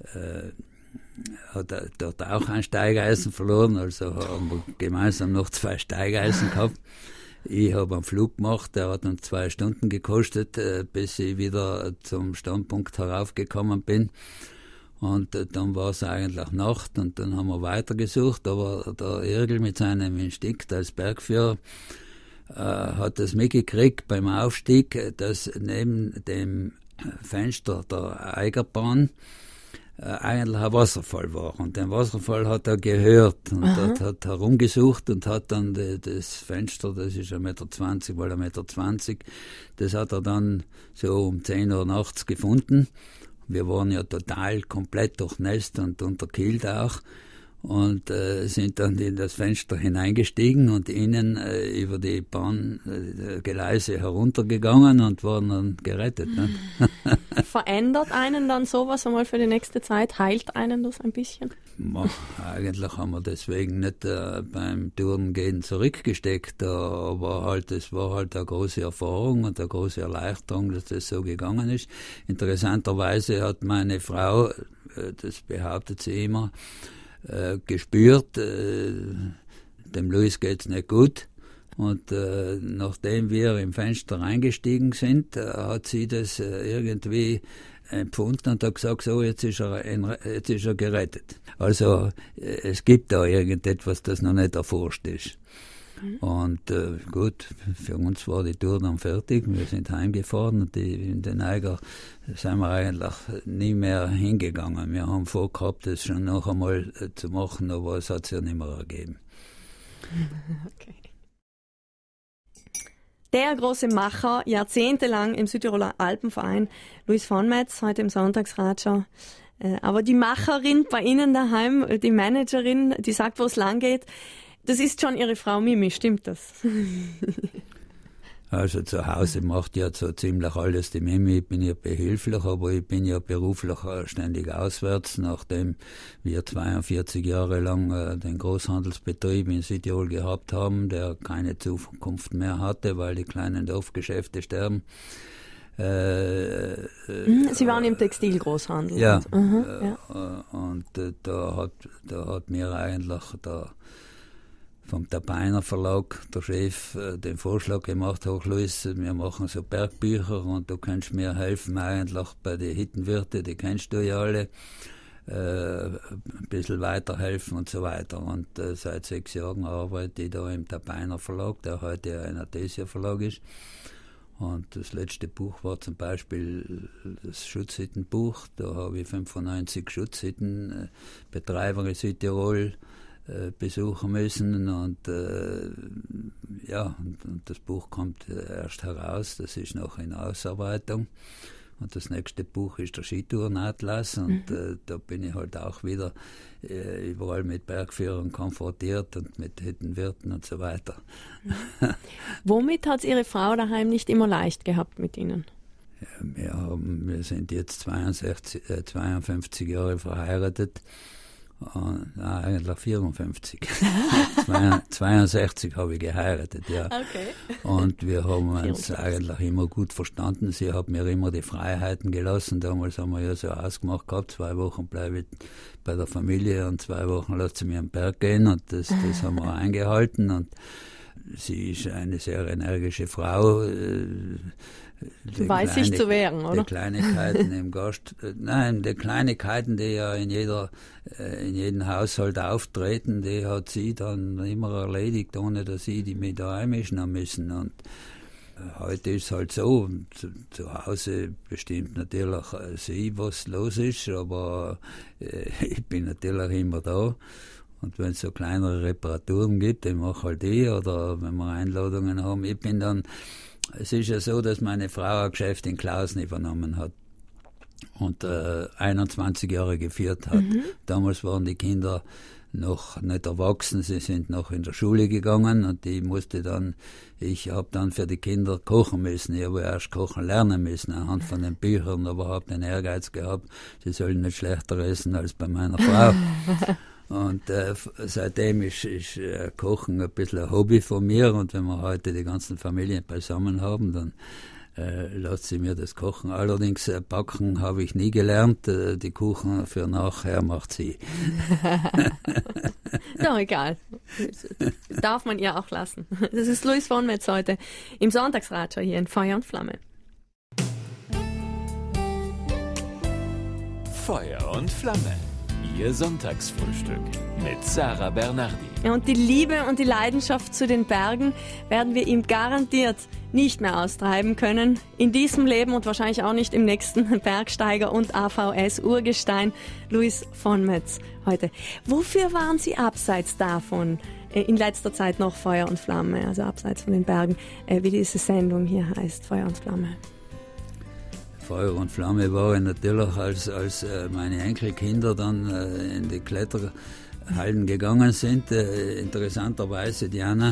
hat dort auch ein Steigeisen verloren. Also haben wir gemeinsam noch 2 Steigeisen gehabt. Ich habe einen Flug gemacht, der hat uns 2 Stunden gekostet, bis ich wieder zum Standpunkt heraufgekommen bin. Und dann war es eigentlich Nacht und dann haben wir weitergesucht, aber der Jörgl mit seinem Instinkt als Bergführer hat es mitgekriegt beim Aufstieg, dass neben dem Fenster der Eigerbahn eigentlich ein Wasserfall war. Und den Wasserfall hat er gehört und hat herumgesucht und hat dann das Fenster, das ist 1,20 Meter mal 1,20 Meter, das hat er dann so um 10 Uhr nachts gefunden. Wir waren ja total komplett durchnässt und unterkühlt auch und sind dann in das Fenster hineingestiegen und innen über die Bahngeleise heruntergegangen und waren dann gerettet. Ne? Verändert einen dann sowas einmal für die nächste Zeit? Heilt einen das ein bisschen? Eigentlich haben wir deswegen nicht beim Tourengehen zurückgesteckt, aber halt, es war halt eine große Erfahrung und eine große Erleichterung, dass das so gegangen ist. Interessanterweise hat meine Frau, das behauptet sie immer, gespürt, dem Luis geht's nicht gut. Und nachdem wir im Fenster reingestiegen sind, hat sie das irgendwie empfunden und hat gesagt, so, jetzt ist er gerettet. Also es gibt da irgendetwas, das noch nicht erforscht ist. Und gut, für uns war die Tour dann fertig. Wir sind heimgefahren und in den Eiger sind wir eigentlich nie mehr hingegangen. Wir haben vorgehabt, das schon noch einmal zu machen, aber es hat sich ja nicht mehr ergeben. Okay. Der große Macher, jahrzehntelang im Südtiroler Alpenverein, Luis von Metz, heute im Sonntagsradio. Aber die Macherin bei Ihnen daheim, die Managerin, die sagt, wo es lang geht, das ist schon Ihre Frau Mimi, stimmt das? Also zu Hause macht ja so ziemlich alles die Mimi. Ich bin ja behilflich, aber ich bin ja beruflich ständig auswärts, nachdem wir 42 Jahre lang den Großhandelsbetrieb in Südtirol gehabt haben, der keine Zukunft mehr hatte, weil die kleinen Dorfgeschäfte sterben. Sie waren im Textilgroßhandel. Ja, und da hat mir eigentlich vom Tapeiner Verlag der Chef den Vorschlag gemacht, hoch Luis, wir machen so Bergbücher und du kannst mir helfen eigentlich bei den Hittenwirte, die kennst du ja alle, ein bisschen weiterhelfen und so weiter. Und seit 6 Jahren arbeite ich da im Tapeiner Verlag, der heute ein Artesia Verlag ist. Und das letzte Buch war zum Beispiel das Schutzhüttenbuch. Da habe ich 95 Schutzhüttenbetreiber in Südtirol besuchen müssen und das Buch kommt erst heraus, das ist noch in Ausarbeitung und das nächste Buch ist der Skitourenatlas und da bin ich halt auch wieder überall mit Bergführern konfrontiert und mit Hüttenwirten und so weiter. Womit hat Ihre Frau daheim nicht immer leicht gehabt mit Ihnen? Ja, wir sind jetzt 52 Jahre verheiratet. Nein, eigentlich 54. 62 habe ich geheiratet, ja. Okay. Und wir haben uns 54. eigentlich immer gut verstanden. Sie hat mir immer die Freiheiten gelassen. Damals haben wir ja so ausgemacht gehabt, 2 Wochen bleibe ich bei der Familie und 2 Wochen lässt sie mir am Berg gehen. Und das haben wir eingehalten. Und sie ist eine sehr energische Frau. Weiß sich zu wehren, oder? Die Kleinigkeiten im Gast, nein, die Kleinigkeiten, die ja in jedem Haushalt auftreten, die hat sie dann immer erledigt, ohne dass ich die mit einmischen haben müssen. Und heute ist es halt so, zu Hause bestimmt natürlich sie, was los ist, aber ich bin natürlich immer da. Und wenn es so kleinere Reparaturen gibt, dann mache halt ich, oder wenn wir Einladungen haben, ich bin dann. Es ist ja so, dass meine Frau ein Geschäft in Klausen übernommen hat und 21 Jahre geführt hat. Damals waren die Kinder noch nicht erwachsen, sie sind noch in der Schule gegangen und ich habe dann für die Kinder kochen müssen. Ich habe erst kochen lernen müssen anhand von den Büchern, aber habe den Ehrgeiz gehabt, sie sollen nicht schlechter essen als bei meiner Frau. Und seitdem ist Kochen ein bisschen ein Hobby von mir. Und wenn wir heute die ganzen Familien beisammen haben, dann lässt sie mir das kochen. Allerdings backen habe ich nie gelernt. Die Kuchen für nachher macht sie. Doch, egal. Das darf man ihr auch lassen. Das ist Luis von Metz heute im Sonntagsratscher hier in Feuer und Flamme. Feuer und Flamme. Ihr Sonntagsfrühstück mit Sarah Bernardi. Ja, und die Liebe und die Leidenschaft zu den Bergen werden wir ihm garantiert nicht mehr austreiben können. In diesem Leben und wahrscheinlich auch nicht im nächsten. Bergsteiger und AVS-Urgestein Luis von Metz heute. Wofür waren Sie abseits davon in letzter Zeit noch Feuer und Flamme? Also abseits von den Bergen, wie diese Sendung hier heißt, Feuer und Flamme. Feuer und Flamme war ich natürlich, als meine Enkelkinder dann in die Kletterhallen gegangen sind. Interessanterweise, Diana,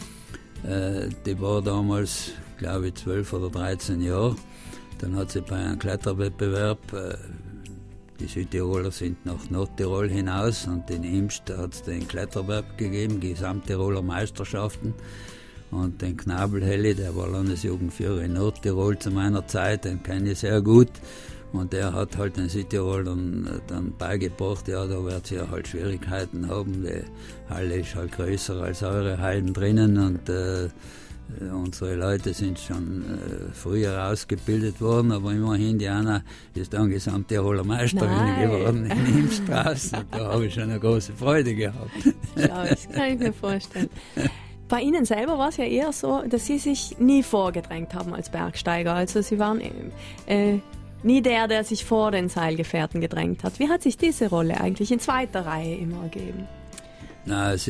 die war damals, glaube ich, 12 oder 13 Jahre. Dann hat sie bei einem Kletterwettbewerb, die Südtiroler sind nach Nordtirol hinaus und in Imst hat es den Kletterwettbewerb gegeben, Gesamttiroler Meisterschaften. Und den Knabelhelli, der war Landesjugendführer in Nordtirol zu meiner Zeit, den kenne ich sehr gut. Und der hat halt den Südtirolern dann beigebracht, ja, da wird sie ja halt Schwierigkeiten haben. Die Halle ist halt größer als eure Hallen drinnen und unsere Leute sind schon früher ausgebildet worden, aber immerhin, Diana ist dann Gesamttiroler Meisterin geworden in Imstraße. Und da habe ich schon eine große Freude gehabt. Schau, das kann ich mir vorstellen. Bei Ihnen selber war es ja eher so, dass Sie sich nie vorgedrängt haben als Bergsteiger. Also Sie waren nie der sich vor den Seilgefährten gedrängt hat. Wie hat sich diese Rolle eigentlich in zweiter Reihe immer ergeben? Na, es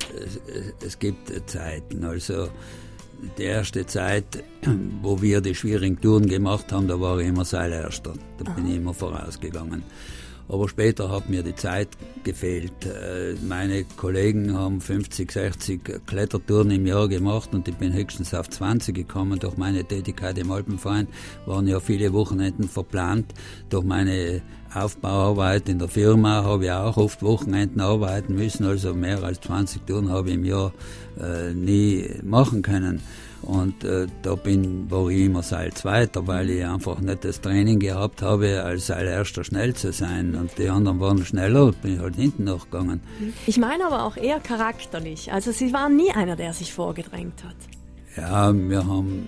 gibt Zeiten. Also die erste Zeit, wo wir die schwierigen Touren gemacht haben, da war ich immer Seilerster. Da bin ich immer vorausgegangen. Aber später hat mir die Zeit gefehlt. Meine Kollegen haben 50, 60 Klettertouren im Jahr gemacht und ich bin höchstens auf 20 gekommen. Durch meine Tätigkeit im Alpenverein waren ja viele Wochenenden verplant. Durch meine Aufbauarbeit in der Firma habe ich auch oft Wochenenden arbeiten müssen. Also mehr als 20 Touren habe ich im Jahr nie machen können. Und da war ich immer Seilzweiter, weil ich einfach nicht das Training gehabt habe, als Seilerster schnell zu sein. Und die anderen waren schneller, bin ich halt hinten nachgegangen. Ich meine aber auch eher charakterlich. Also Sie waren nie einer, der sich vorgedrängt hat. Ja, wir haben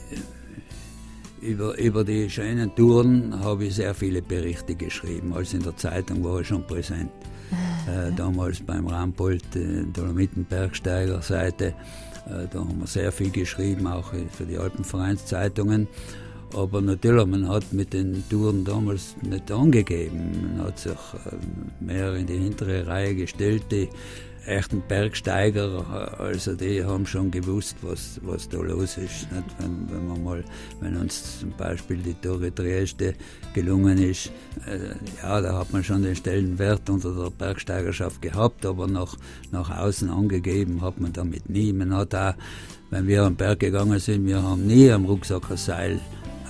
über die schönen Touren habe ich sehr viele Berichte geschrieben. Also in der Zeitung war ich schon präsent. Damals beim Rampold, Dolomitenbergsteiger-Seite. Da haben wir sehr viel geschrieben, auch für die Alpenvereinszeitungen. Aber natürlich, man hat mit den Touren damals nicht angegeben. Man hat sich mehr in die hintere Reihe gestellt. Die echten Bergsteiger, also die haben schon gewusst, was da los ist. Wenn uns zum Beispiel die Torre Trieste gelungen ist, da hat man schon den Stellenwert unter der Bergsteigerschaft gehabt, aber nach außen angegeben hat man damit nie. Man hat auch, wenn wir am Berg gegangen sind, wir haben nie am Rucksack ein Seil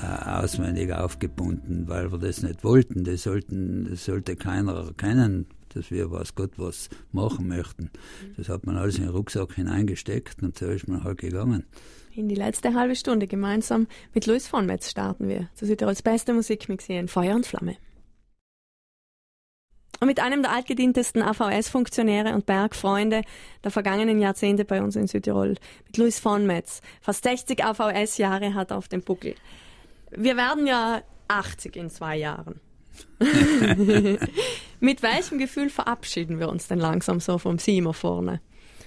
auswendig aufgebunden, weil wir das nicht wollten. Das sollte keiner erkennen. dass wir was Gott was machen möchten. Das hat man alles in den Rucksack hineingesteckt und so ist man halt gegangen. In die letzte halbe Stunde gemeinsam mit Luis von Metz starten wir zu Südtirols beste Musikmix hier in Feuer und Flamme. Und mit einem der altgedientesten AVS-Funktionäre und Bergfreunde der vergangenen Jahrzehnte bei uns in Südtirol, mit Luis von Metz. Fast 60 AVS-Jahre hat er auf dem Buckel. Wir werden ja 80 in 2 Jahren. Mit welchem Gefühl verabschieden wir uns denn langsam so vom Siemer vorne?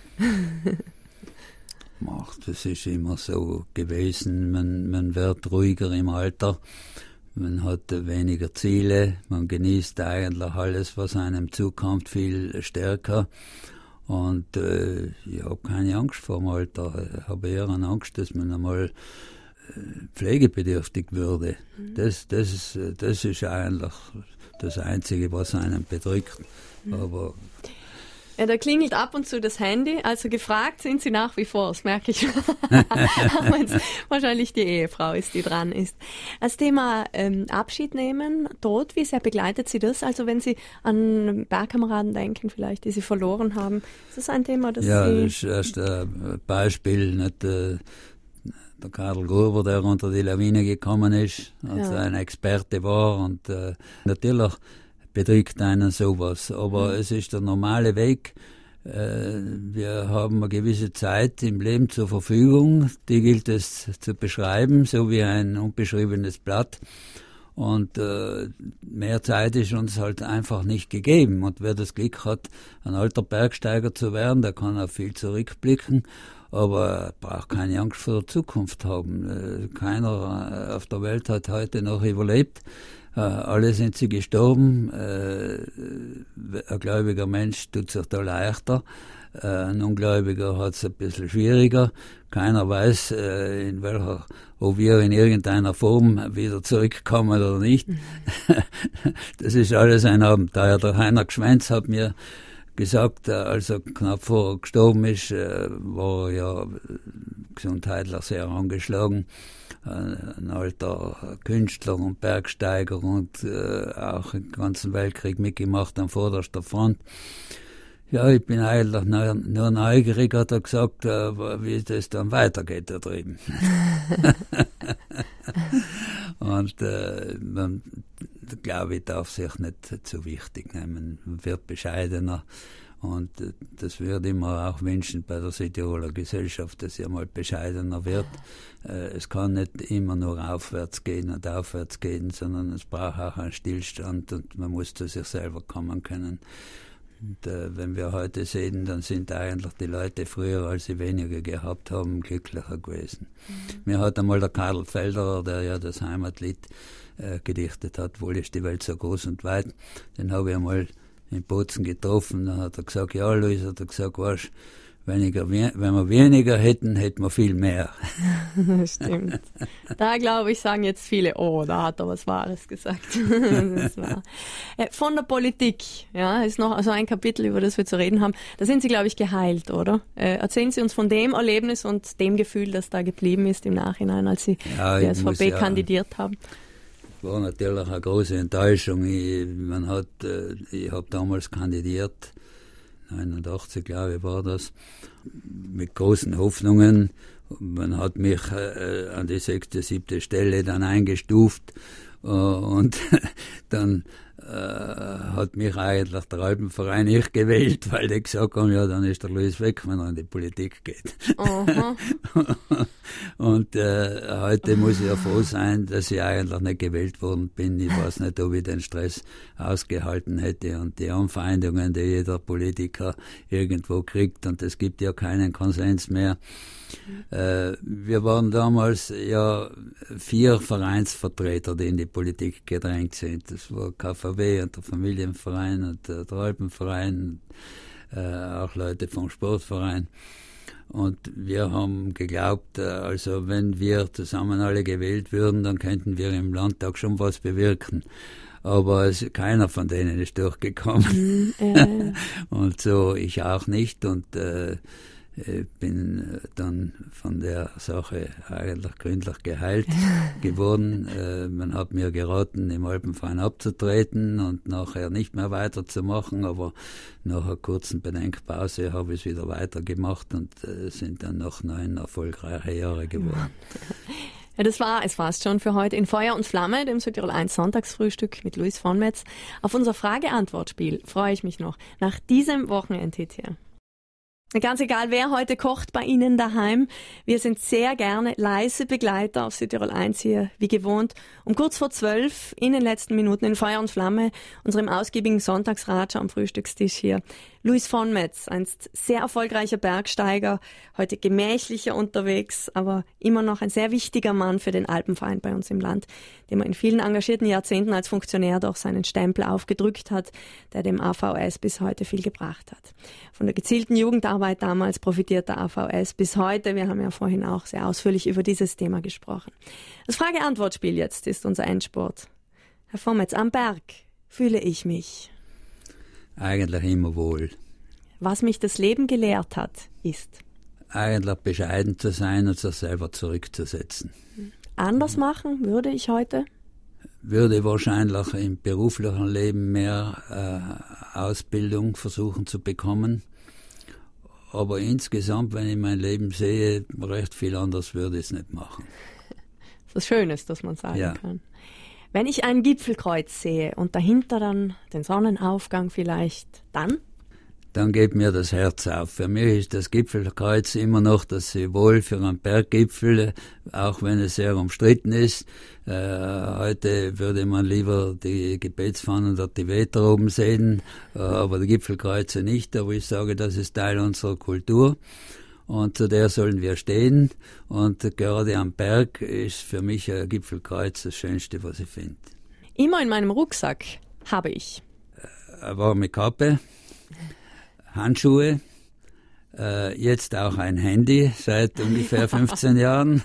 Das ist immer so gewesen. Man wird ruhiger im Alter. Man hat weniger Ziele, man genießt eigentlich alles, was einem zukommt, viel stärker. Und ich habe keine Angst vor dem Alter. Ich habe eher eine Angst, dass man einmal pflegebedürftig würde. Das ist eigentlich das Einzige, was einen bedrückt. Aber ja, da klingelt ab und zu das Handy, also gefragt sind Sie nach wie vor, das merke ich. Auch wenn es wahrscheinlich die Ehefrau ist, die dran ist. Das Thema Abschied nehmen, Tod, wie sehr begleitet Sie das? Also wenn Sie an Bergkameraden denken vielleicht, die Sie verloren haben, ist das ein Thema, das ja, Sie... das ist erst ein Beispiel, nicht, der Karl Gruber, der unter die Lawine gekommen ist, als er ein Experte war und natürlich bedrückt einen sowas. Aber es ist der normale Weg. Wir haben eine gewisse Zeit im Leben zur Verfügung. Die gilt es zu beschreiben, so wie ein unbeschriebenes Blatt. Und mehr Zeit ist uns halt einfach nicht gegeben. Und wer das Glück hat, ein alter Bergsteiger zu werden, der kann auf viel zurückblicken. Aber er braucht keine Angst vor der Zukunft haben. Keiner auf der Welt hat heute noch überlebt. Alle sind sie gestorben. Ein gläubiger Mensch tut sich da leichter. Ein Ungläubiger hat es ein bisschen schwieriger. Keiner weiß, ob wir in irgendeiner Form wieder zurückkommen oder nicht. Das ist alles ein Abenteuer. Der Heiner Gschwenz hat mir gesagt, als er knapp vorher gestorben ist, war er ja gesundheitlich sehr angeschlagen. Ein alter Künstler und Bergsteiger und auch im ganzen Weltkrieg mitgemacht an vorderster Front. Ja, ich bin eigentlich nur neugierig, hat er gesagt, wie das dann weitergeht da drüben. Und man, glaube ich, darf sich nicht zu wichtig nehmen. Man wird bescheidener. Und das würde ich mir auch wünschen bei der Südtiroler Gesellschaft, dass sie einmal bescheidener wird. Es kann nicht immer nur aufwärts gehen, sondern es braucht auch einen Stillstand und man muss zu sich selber kommen können. Und wenn wir heute sehen, dann sind eigentlich die Leute früher, als sie weniger gehabt haben, glücklicher gewesen. Mir hat einmal der Karl Felderer, der ja das Heimatlied gedichtet hat, wohl ist die Welt so groß und weit, den habe ich einmal in Bozen getroffen, dann hat er gesagt, ja Luis, hat er gesagt, weißt, wenn wir weniger hätten, hätten wir viel mehr. Stimmt. Da glaube ich, sagen jetzt viele, oh, da hat er was Wahres gesagt. Das war. Von der Politik, ja, ist noch so ein Kapitel, über das wir zu reden haben. Da sind Sie, glaube ich, geheilt, oder? Erzählen Sie uns von dem Erlebnis und dem Gefühl, das da geblieben ist im Nachhinein, als Sie die SVP kandidiert haben. War natürlich eine große Enttäuschung. Ich habe damals kandidiert, 89 glaube ich war das, mit großen Hoffnungen. Man hat mich an die 6., 7. Stelle dann eingestuft und dann hat mich eigentlich der Alpenverein nicht gewählt, weil die gesagt haben, ja, dann ist der Luis weg, wenn er in die Politik geht. Und heute muss ich ja froh sein, dass ich eigentlich nicht gewählt worden bin. Ich weiß nicht, ob ich den Stress ausgehalten hätte und die Anfeindungen, die jeder Politiker irgendwo kriegt, und es gibt ja keinen Konsens mehr. Wir waren damals ja 4 Vereinsvertreter, die in die Politik gedrängt sind. Das war KVW und der Familienverein und der Alpenverein, auch Leute vom Sportverein. Und wir haben geglaubt, also wenn wir zusammen alle gewählt würden, dann könnten wir im Landtag schon was bewirken. Aber keiner von denen ist durchgekommen. Und so ich auch nicht. Und Ich bin dann von der Sache eigentlich gründlich geheilt geworden. Man hat mir geraten, im Alpenverein abzutreten und nachher nicht mehr weiterzumachen, aber nach einer kurzen Bedenkpause habe ich es wieder weitergemacht und sind dann noch 9 erfolgreiche Jahre geworden. Ja, das war es fast schon für heute in Feuer und Flamme, dem Südtirol 1 Sonntagsfrühstück mit Luis von Metz. Auf unser Frage-Antwort-Spiel freue ich mich noch nach diesem Wochenendhit hier. Ganz egal, wer heute kocht bei Ihnen daheim. Wir sind sehr gerne leise Begleiter auf Südtirol 1 hier, wie gewohnt, um kurz vor 12 in den letzten Minuten in Feuer und Flamme, unserem ausgiebigen Sonntagsratscher am Frühstückstisch hier. Luis von Metz, einst sehr erfolgreicher Bergsteiger, heute gemächlicher unterwegs, aber immer noch ein sehr wichtiger Mann für den Alpenverein bei uns im Land, dem er in vielen engagierten Jahrzehnten als Funktionär doch seinen Stempel aufgedrückt hat, der dem AVS bis heute viel gebracht hat. Von der gezielten Jugendarbeit damals profitiert der AVS bis heute. Wir haben ja vorhin auch sehr ausführlich über dieses Thema gesprochen. Das Frage-Antwort-Spiel jetzt ist unser Endspurt. Herr von Metz, am Berg fühle ich mich eigentlich immer wohl. Was mich das Leben gelehrt hat, ist eigentlich bescheiden zu sein und sich selber zurückzusetzen. Anders machen würde ich heute? Würde wahrscheinlich im beruflichen Leben mehr Ausbildung versuchen zu bekommen. Aber insgesamt, wenn ich mein Leben sehe, recht viel anders würde ich es nicht machen. Das ist Schönes, dass man sagen kann. Wenn ich ein Gipfelkreuz sehe und dahinter dann den Sonnenaufgang vielleicht, dann? Dann geht mir das Herz auf. Für mich ist das Gipfelkreuz immer noch das Symbol für einen Berggipfel, auch wenn es sehr umstritten ist. Heute würde man lieber die Gebetsfahnen der Tibeter oben sehen, aber die Gipfelkreuze nicht. Aber ich sage, das ist Teil unserer Kultur. Und zu der sollen wir stehen. Und gerade am Berg ist für mich ein Gipfelkreuz das Schönste, was ich finde. Immer in meinem Rucksack habe ich eine warme Kappe, Handschuhe, jetzt auch ein Handy seit ungefähr 15 Jahren.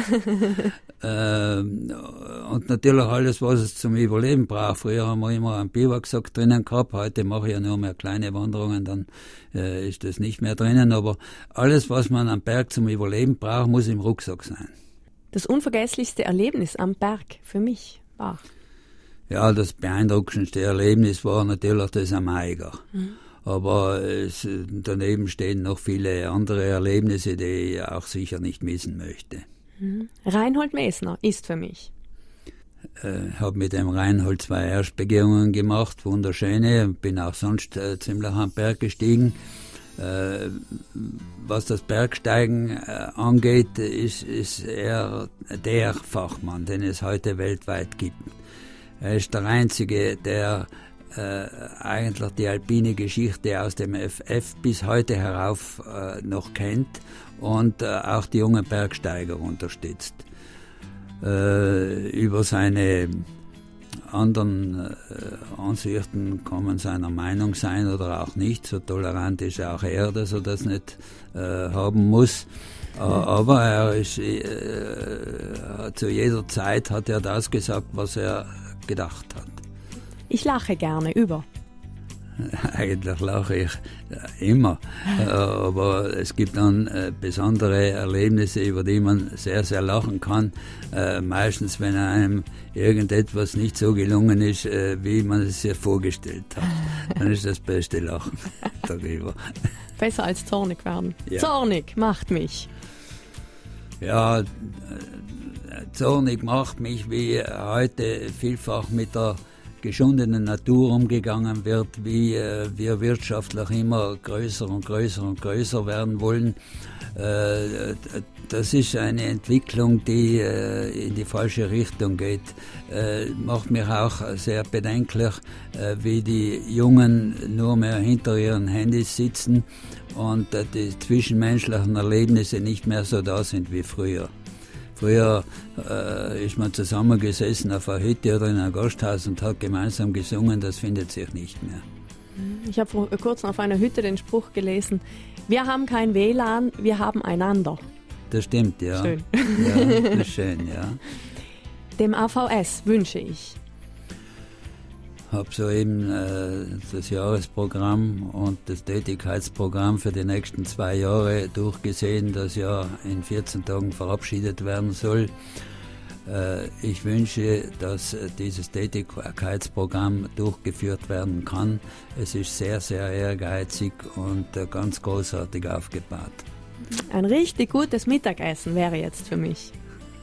Und natürlich alles, was es zum Überleben braucht. Früher haben wir immer einen Biwaksack drinnen gehabt, heute mache ich ja nur mehr kleine Wanderungen, dann ist das nicht mehr drinnen. Aber alles, was man am Berg zum Überleben braucht, muss im Rucksack sein. Das unvergesslichste Erlebnis am Berg für mich war? Ja, das beeindruckendste Erlebnis war natürlich das am Eiger. Aber daneben stehen noch viele andere Erlebnisse, die ich auch sicher nicht missen möchte. Reinhold Messner ist für mich. Ich habe mit dem Reinhold 2 Erstbegehungen gemacht, wunderschöne, und bin auch sonst ziemlich am Berg gestiegen. Was das Bergsteigen angeht, ist er der Fachmann, den es heute weltweit gibt. Er ist der Einzige, der eigentlich die alpine Geschichte aus dem FF bis heute herauf noch kennt und auch die jungen Bergsteiger unterstützt. Über seine anderen Ansichten kann man seiner Meinung sein oder auch nicht. So tolerant ist auch er, dass er das nicht haben muss. Aber er ist, zu jeder Zeit hat er das gesagt, was er gedacht hat. Ich lache gerne über. Eigentlich lache ich immer, aber es gibt dann besondere Erlebnisse, über die man sehr, sehr lachen kann. Meistens, wenn einem irgendetwas nicht so gelungen ist, wie man es sich vorgestellt hat. Dann ist das beste Lachen darüber. Besser als zornig werden. Ja. Zornig macht mich. Ja, zornig macht mich, wie heute vielfach mit der geschundenen Natur umgegangen wird, wie wir wirtschaftlich immer größer und größer und größer werden wollen. Das ist eine Entwicklung, die in die falsche Richtung geht. Macht mich auch sehr bedenklich, wie die Jungen nur mehr hinter ihren Handys sitzen und die zwischenmenschlichen Erlebnisse nicht mehr so da sind wie früher. Früher ist man zusammengesessen auf einer Hütte oder in einem Gasthaus und hat gemeinsam gesungen, das findet sich nicht mehr. Ich habe vor kurzem auf einer Hütte den Spruch gelesen, wir haben kein WLAN, wir haben einander. Das stimmt, ja. Schön. Ja, das ist schön, ja. Dem AVS wünsche ich. habe soeben das Jahresprogramm und das Tätigkeitsprogramm für die nächsten 2 Jahre durchgesehen, das ja in 14 Tagen verabschiedet werden soll. Ich wünsche, dass dieses Tätigkeitsprogramm durchgeführt werden kann. Es ist sehr, sehr ehrgeizig und ganz großartig aufgebaut. Ein richtig gutes Mittagessen wäre jetzt für mich.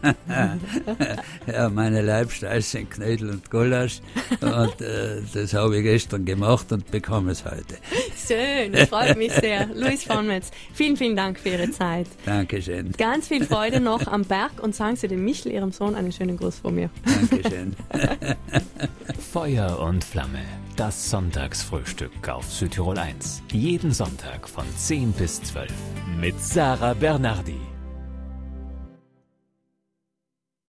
Ja, meine Leibspeise sind Knödel und Gulasch und das habe ich gestern gemacht und bekomme es heute. Schön, das freut mich sehr. Luis von Metz, vielen, vielen Dank für Ihre Zeit. Dankeschön. Ganz viel Freude noch am Berg und sagen Sie dem Michel, Ihrem Sohn, einen schönen Gruß von mir. Dankeschön. Feuer und Flamme, das Sonntagsfrühstück auf Südtirol 1. Jeden Sonntag von 10 bis 12 mit Sarah Bernardi.